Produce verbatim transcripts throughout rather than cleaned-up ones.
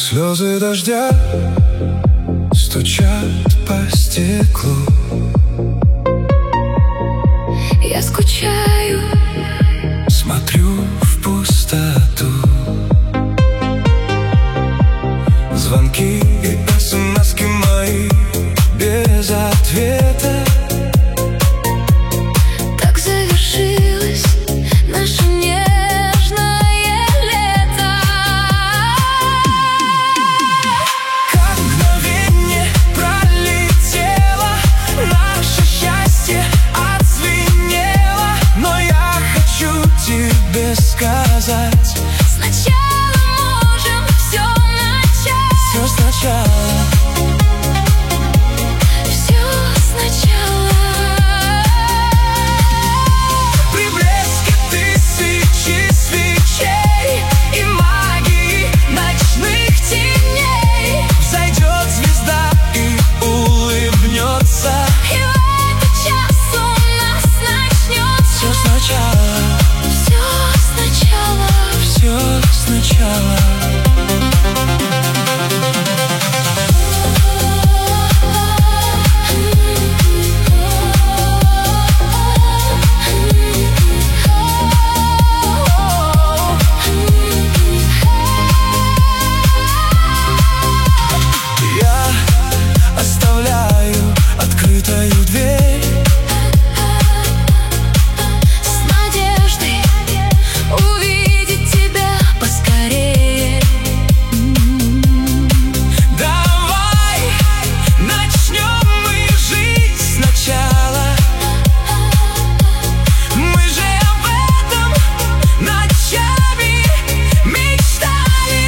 Слезы дождя стучат по стеклу. Я скучаю, смотрю в пустоту. Звонки и смски мои без ответа. так завершилось наше нежное лето. Как мгновенье пролетело, наше счастье отзвенело. Но я хочу тебе сказать: Сначала можем все начать. все сначала. Все сначала. При блеске тысячи свечей и магии ночных теней взойдет звезда и улыбнется. И в этот час у нас начнется Все сначала, все сначала. все сначала. Я оставляю открытою дверь, С надеждой увидеть тебя поскорее. давай начнем мы жить сначала. Мы же об этом ночами мечтали.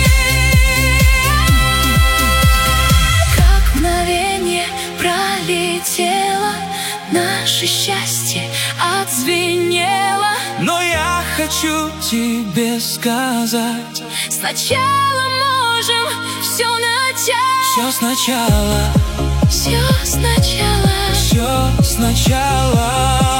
Как мгновенье пролетело, наше счастье отзвенело. Но я хочу тебе сказать: Сначала можем все начать. все сначала, Все сначала. все сначала.